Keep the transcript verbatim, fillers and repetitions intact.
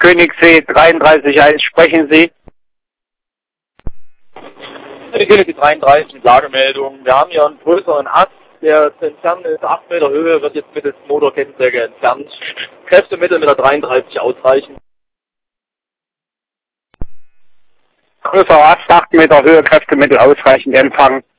Königssee dreiunddreißig eins, sprechen Sie? Die Königssee dreiunddreißig mit Lagemeldung. Wir haben hier einen größeren Ast, der zu entfernen ist, acht Meter Höhe, wird jetzt mittels Motorkettensäge entfernt. Kräftemittel mit der dreiunddreißig ausreichen. Größerer Ast, acht Meter Höhe, Kräftemittel ausreichend empfangen.